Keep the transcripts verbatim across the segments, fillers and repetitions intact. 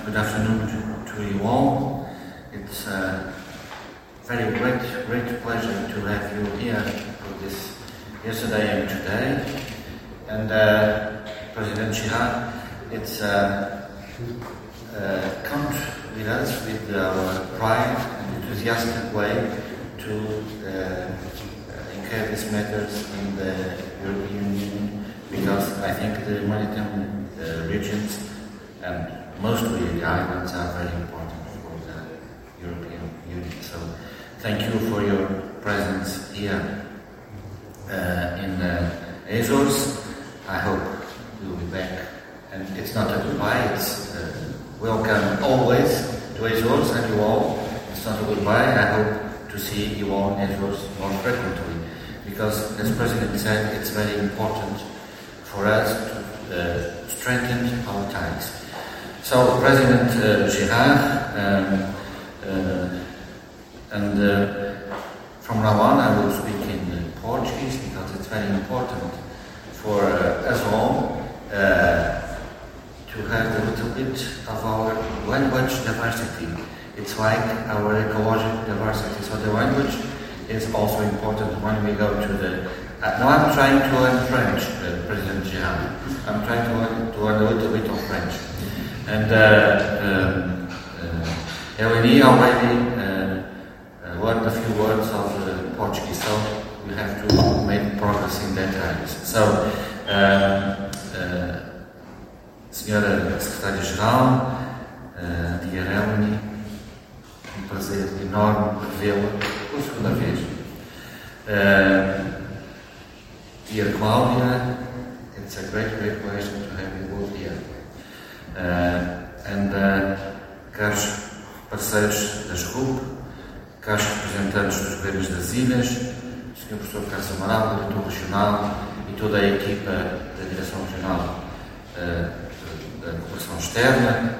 good afternoon to, to you all. It's a very great, great pleasure to have you here for this yesterday and today. And uh, President Chirac, it's uh, uh, come with us with our pride and enthusiastic way to uh, incur these matters in the European Union, because I think the Mediterranean uh, regions and mostly the islands are very important for the European Union. So thank you for your presence here uh, in uh, Azores. I hope you'll be back. And it's not a goodbye, it's uh, welcome always to Azores and you all. It's not a goodbye. I hope to see you all in Azores more frequently, because as President said, it's very important for us to uh, strengthen our ties. So President uh, Chirac, um, uh, and uh, from now on I will speak in uh, Portuguese, because it's very important for uh, us all uh, to have a little bit of our language diversity. It's like our ecological diversity. So the language is also important when we go to the... Uh, now I'm trying to learn French, uh, President Chirac. I'm trying to learn, to learn a little bit of French. And uh, um, uh, Eleni already uh, uh, learned a few words of uh, Portuguese, so we have to make progress in that area. So, uh, uh, Senhora Secretária-Geral, uh, Dear Eleni, um prazer enorme revê-la pela segunda vez. Uh, dear Claudia, it's a great, great pleasure to have you both here. Uh, and uh, caros parceiros da S R U P, caros representantes dos governos das ilhas, senhor Professor Carlos Amaral, diretor regional, e toda a equipa da Direção Regional uh, da Cooperação Externa,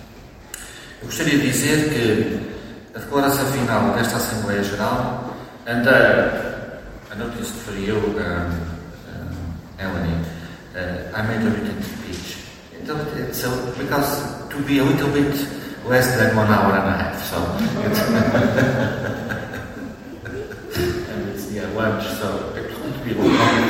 eu gostaria de dizer que a declaração final desta Assembleia Geral, and uh, I noticed for you, um, um, Eleni, uh, I made a written speech. So, because to be a little bit less than one hour and a half, so it's and it's near lunch, so it won't be long.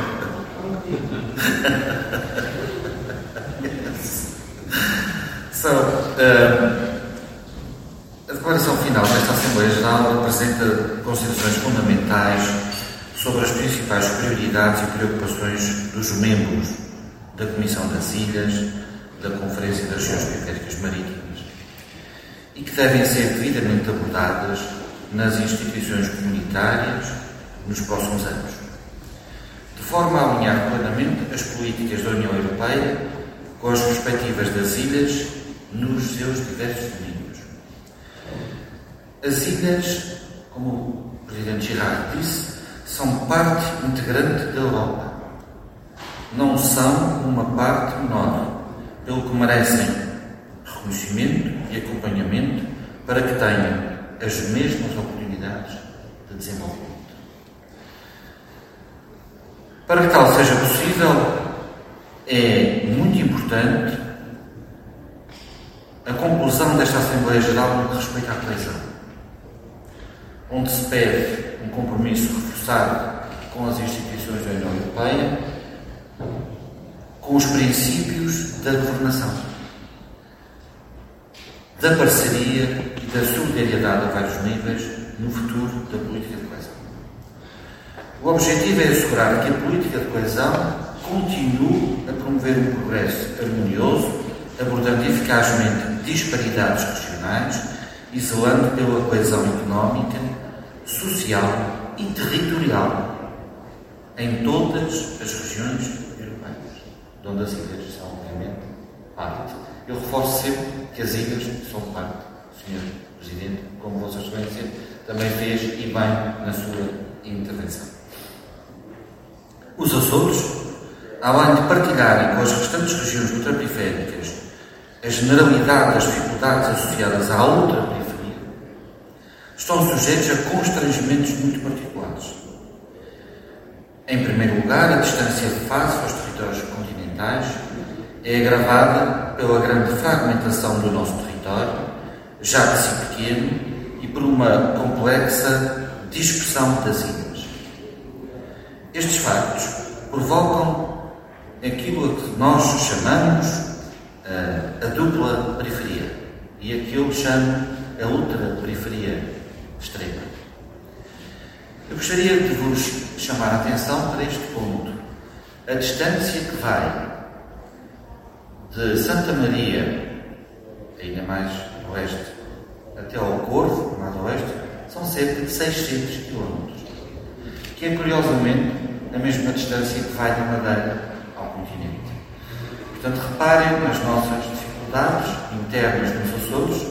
Yes. So, um, a declaração final desta Assembleia Geral apresenta considerações fundamentais sobre as principais prioridades e preocupações dos membros da Comissão das Ilhas, da Conferência das Regiões Periféricas Marítimas, e que devem ser devidamente abordadas nas instituições comunitárias nos próximos anos, de forma a alinhar plenamente as políticas da União Europeia com as respectivas das ilhas nos seus diversos domínios. As ilhas, como o Presidente Chirac disse, são parte integrante da Europa. Não são uma parte menor, pelo que merecem reconhecimento e acompanhamento para que tenham as mesmas oportunidades de desenvolvimento. Para que tal seja possível, é muito importante a conclusão desta Assembleia Geral no que respeita à coesão, onde se pede um compromisso reforçado com as instituições da União Europeia, com os princípios da governação, da parceria e da solidariedade a vários níveis no futuro da política de coesão. O objetivo é assegurar que a política de coesão continue a promover um progresso harmonioso, abordando eficazmente disparidades regionais e zelando pela coesão económica, social e territorial em todas as regiões europeias, de onde as ilhas são, obviamente, parte. Eu reforço sempre que as ilhas são parte, senhor Presidente, como Vossa Excelência também fez e bem na sua intervenção. Os Açores, além de partilharem com as restantes regiões ultraperiféricas a generalidade das dificuldades associadas à ultraperiferia, estão sujeitos a constrangimentos muito particulares. Em primeiro lugar, a distância face aos territórios continentais é agravada pela grande fragmentação do nosso território, já de si pequeno, e por uma complexa dispersão das ilhas. Estes factos provocam aquilo a que nós chamamos a, a dupla periferia e a que eu chamo a ultra-periferia extrema. Eu gostaria de vos chamar a atenção para este ponto. A distância que vai de Santa Maria, ainda mais oeste, até ao Corvo, mais oeste, são cerca de seiscentos quilómetros, que é, curiosamente, a mesma distância que vai da Madeira ao continente. Portanto, reparem nas nossas dificuldades internas nos Açores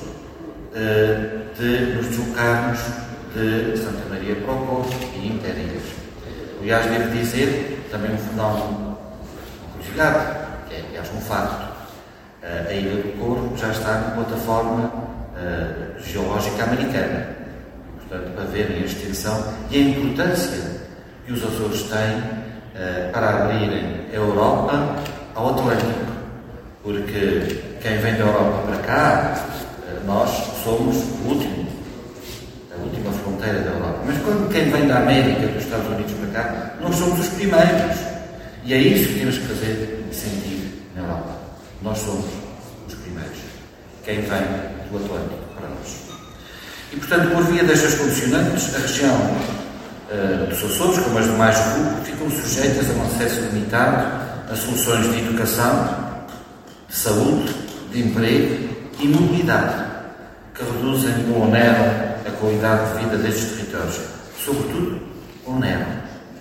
de nos deslocarmos de Santa Maria para o Corvo e interilhas. Aliás, devo dizer, também um fenómeno curiosidade, que é, aliás, um facto. A Ilha do Corvo já está na plataforma uh, geológica americana. Portanto, para verem a extensão e a importância que os Açores têm uh, para abrirem a Europa ao Atlântico. Porque quem vem da Europa para cá, uh, nós somos o último, a última fronteira da Europa. Mas quando quem vem da América, dos Estados Unidos para cá, nós somos os primeiros. E é isso que temos que fazer sentir na Europa. Nós somos os primeiros. Quem vem do Atlântico para nós. E, portanto, por via destas condicionantes, a região uh, dos Açores, como as demais do grupo, ficam sujeitas a um acesso limitado a soluções de educação, de saúde, de emprego e mobilidade, que reduzem ou oneram a qualidade de vida destes territórios. Sobretudo, oneram.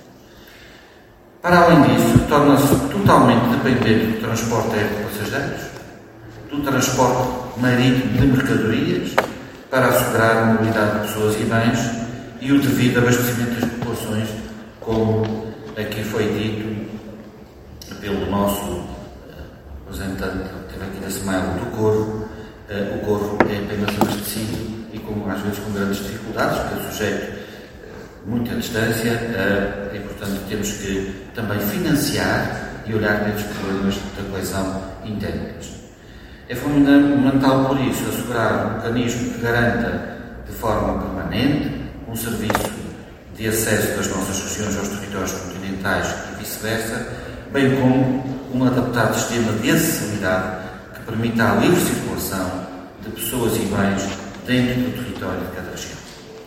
Para além disso, torna-se totalmente dependente do transporte aéreo de passageiros, do transporte marítimo de mercadorias, para assegurar a mobilidade de pessoas e bens e o devido abastecimento das populações, como aqui foi dito pelo nosso representante que teve aqui na Semana do Corvo. O Corvo é apenas abastecido e, com, às vezes, com grandes dificuldades, porque é sujeito muita distância uh, e, portanto, temos que também financiar e olhar para estes problemas da coesão interna. É fundamental, por isso, assegurar um mecanismo que garanta de forma permanente um serviço de acesso das nossas regiões aos territórios continentais e vice-versa, bem como um adaptado sistema de acessibilidade que permita a livre circulação de pessoas e bens dentro do território de cada região.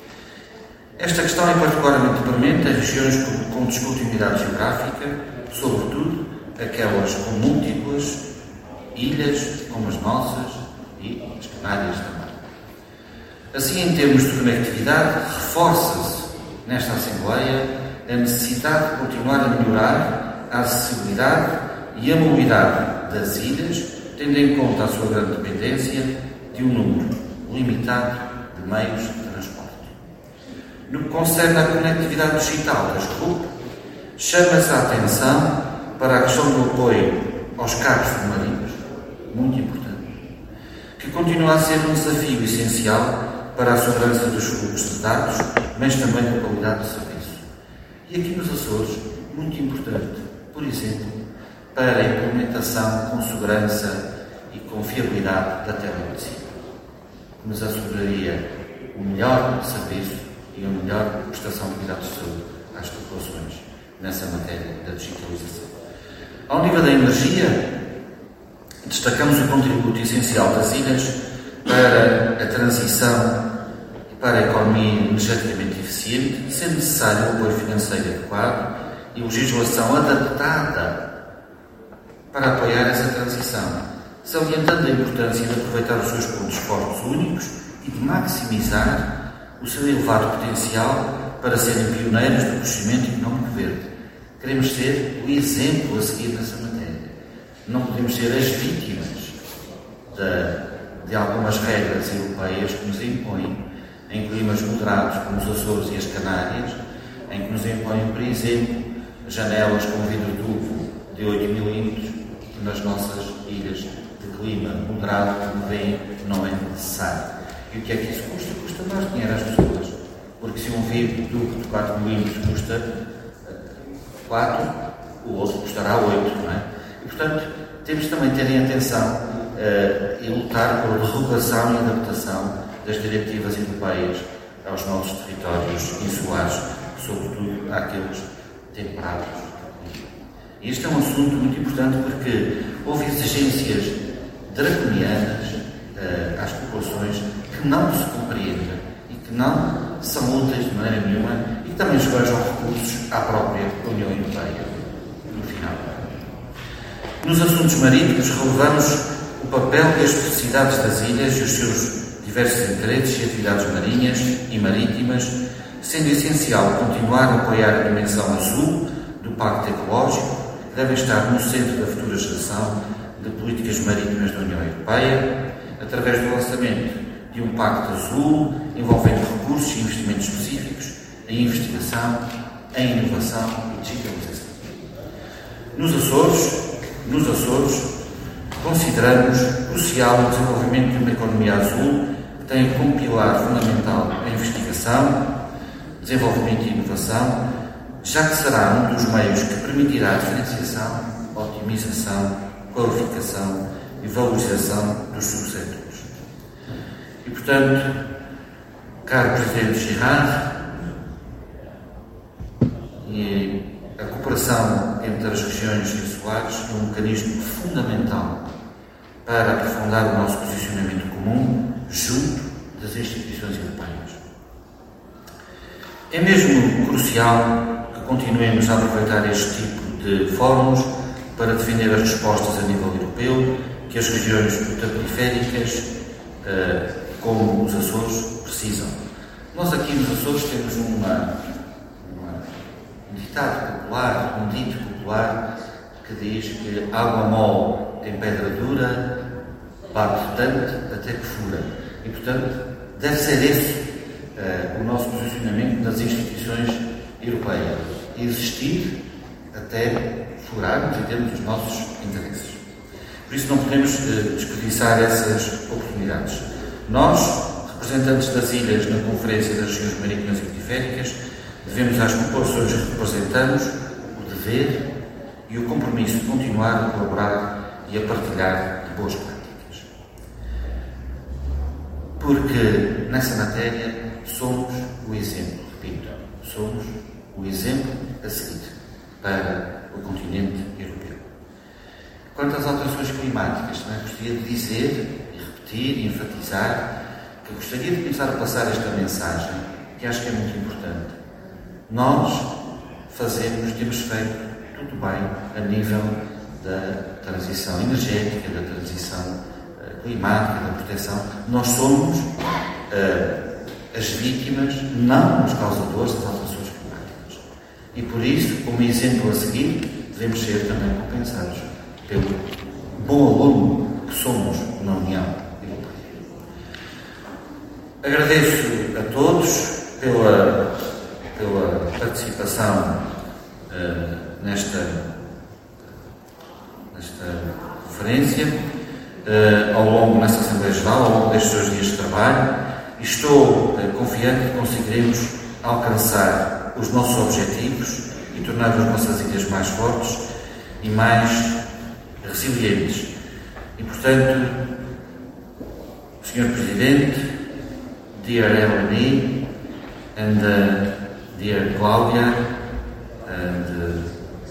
Esta questão é particularmente premente em regiões com, com descontinuidade geográfica, sobretudo aquelas com múltiplas ilhas, como as nossas e as Canárias também. Assim, em termos de conectividade, reforça-se nesta Assembleia a necessidade de continuar a melhorar a acessibilidade e a mobilidade das ilhas, tendo em conta a sua grande dependência de um número limitado de meios de transporte. No que concerne à conectividade digital das R U P, chama-se a atenção para a questão do apoio aos cabos submarinos, muito importante, que continua a ser um desafio essencial para a segurança dos fluxos de dados, mas também da qualidade do serviço. E aqui nos Açores, muito importante, por exemplo, para a implementação com segurança e com fiabilidade da telemedicina, que nos asseguraria o melhor serviço e a melhor prestação de cuidados de saúde às populações nessa matéria da digitalização. Ao nível da energia, destacamos o contributo essencial das ilhas para a transição e para a economia energeticamente eficiente, sendo necessário o apoio financeiro adequado e legislação adaptada para apoiar essa transição, salientando a importância de aproveitar os seus pontos fortes únicos e de maximizar o seu elevado potencial para serem pioneiros do crescimento económico verde. Queremos ser o exemplo a seguir nessa matéria. Não podemos ser as vítimas de, de algumas regras europeias que nos impõem, em climas moderados como os Açores e as Canárias, em que nos impõem, por exemplo, janelas com vidro duplo de oito milímetros, que nas nossas ilhas de clima moderado, como veem, não é necessário. E o que é que isso custa? Custa mais dinheiro às pessoas. Porque se um vidro duplo de quatro milímetros custa quatro, o outro custará oito, não é? E, portanto, temos também de ter em atenção uh, e lutar pela derrubação e adaptação das diretivas europeias aos nossos territórios insulares, sobretudo àqueles temperados. E este é um assunto muito importante porque houve exigências draconianas uh, às populações que não se compreendem e que não são úteis de maneira nenhuma e que também esbanjam recursos à própria União Europeia, no final. Nos assuntos marítimos, relevamos o papel e as especificidades das ilhas e os seus diversos interesses e atividades marinhas e marítimas, sendo essencial continuar a apoiar a dimensão azul do Pacto Ecológico, que deve estar no centro da futura geração de políticas marítimas da União Europeia, através do lançamento de um Pacto Azul envolvendo recursos e investimentos específicos em investigação, em inovação e digitalização. Nos Açores, nos Açores, consideramos crucial o desenvolvimento de uma economia azul que tem como pilar fundamental a investigação, desenvolvimento e inovação, já que será um dos meios que permitirá a diferenciação, otimização, qualificação e valorização dos subsetores. E, portanto, caro Presidente Girard, e a cooperação entre as regiões insulares é um mecanismo fundamental para aprofundar o nosso posicionamento comum junto das instituições europeias. É mesmo crucial que continuemos a aproveitar este tipo de fóruns para defender as respostas a nível europeu que as regiões ultraperiféricas, como os Açores, precisam. Nós aqui nos Açores temos uma, uma, um ditado popular, um dito popular que diz que água mole em pedra dura bate tanto até que fura. E, portanto, deve ser esse uh, o nosso posicionamento nas instituições europeias. Existir até furarmos e termos os nossos interesses. Por isso não podemos uh, desperdiçar essas oportunidades. Nós, representantes das ilhas na Conferência das Regiões Marítimas e Periféricas, devemos às populações que representamos o dever e o compromisso de continuar a colaborar e a partilhar de boas práticas. Porque nessa matéria somos o exemplo, repito, somos o exemplo a seguir para o continente europeu. Quanto às alterações climáticas, também gostaria de dizer e repetir e enfatizar que gostaria de começar a passar esta mensagem, que acho que é muito importante. Nós fazemos, temos feito tudo bem a nível da transição energética, da transição uh, climática, da proteção. Nós somos uh, as vítimas, não os causadores das alterações climáticas. E por isso, como exemplo a seguir, devemos ser também compensados pelo bom aluno que somos na União Europeia. Agradeço a todos pela, pela participação uh, nesta, nesta conferência, uh, ao longo, nesta Assembleia Geral, ao longo destes dois dias de trabalho, e estou uh, confiante que conseguiremos alcançar os nossos objetivos e tornar as nossas ilhas mais fortes e mais resilientes. E, portanto, senhor Presidente, dear Eleni, and uh, dear Claudia, and uh,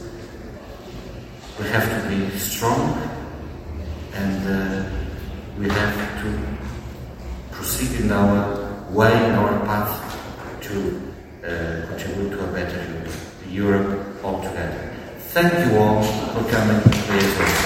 we have to be strong, and uh, we have to proceed in our way, in our path to uh, contribute to a better Europe, Europe altogether. Thank you all for coming to the